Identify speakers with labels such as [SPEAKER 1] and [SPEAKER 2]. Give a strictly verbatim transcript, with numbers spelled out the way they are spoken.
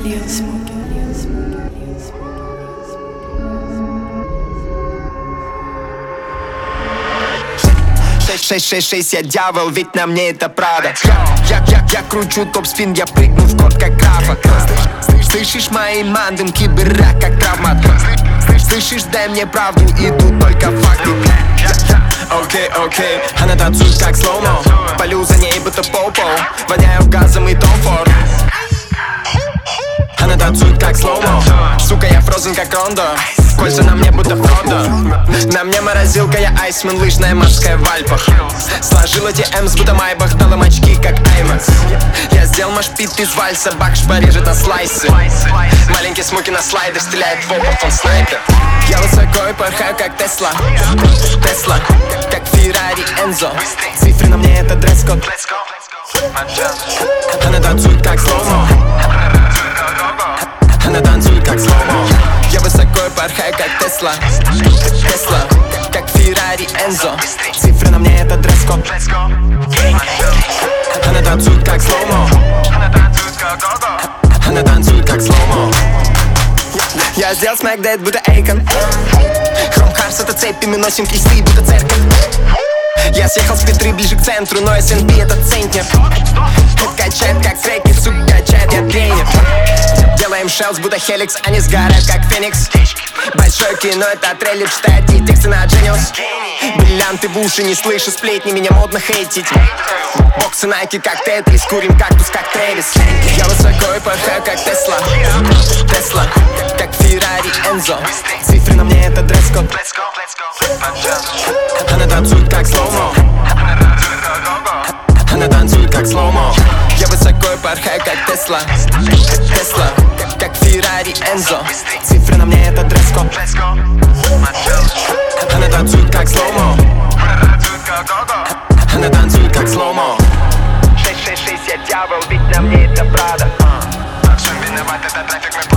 [SPEAKER 1] Lil Smokey, Lil Smokey, Lil
[SPEAKER 2] Смокey. шесть шесть шесть, я дьявол, ведь на мне это правда. Я, я, я кручу топ-спин, я прыгну в корт как Рафа. Слышишь мои мандым, киберрак как травмат. Слышишь, дай мне правду, и тут только факты. Окей, окей, она танцует как слоумо. Полю за ней, будто попо. Воняю газом и Том Форд. Она танцует как слоумо. Сука, я фрозен как Рондо. Кольца на мне будто Фродо. На мне морозилка, я айсмен, лыжная морская в Альпах. Сложила те эмс, будто Майбах, дала очки как Аймакс. Я сделал машпит из вальса, бакш порежет на слайсы. Маленький смоки на слайдер, стреляет в опорт, он снайпер. Я высоко и порхаю как Тесла. Тесла, как Феррари Энзо. Цифры на мне это дресс-код. Она танцует как слоумо. Она танцует как слоумо. Я высоко и порхаю как Тесла. Тесла, как Феррари Энзо. Цифры на мне это дресс-код. Она танцует как слоумо. Она танцует как слоумо. Я сделал смэк дэд, будто Эйкон. Хром Харс это цепи, мы носим кресты, будто церковь. Я съехал с Петры ближе к центру, но эс эн пи это центнер. Качает как треки, сука, качает, я тренер. Делаем шелс, будто Хеликс, они сгорают как Феникс. Большой кино, это трейлер, читает и тексты на Genius. Бриллианты в уши, не слышу сплетни, меня модно хейтить. Боксы Найки как Тетрис, курим кактус как Трэвис. Я высоко и порхаю как Тесла. Тесла, как Феррари Энзо. Цифры на мне это дресс-код. Она танцует как слоумо. Она танцует как слоумо. Я высоко и порхаю как Тесла. Тесла, как Феррари Энзо. Цифры на мне это дресс-код. Она танцует как слоумо. Она танцует как слоумо. шесть шесть шесть, я дьявол, ведь на мне это правда. Во всем виноват этот трафик, мы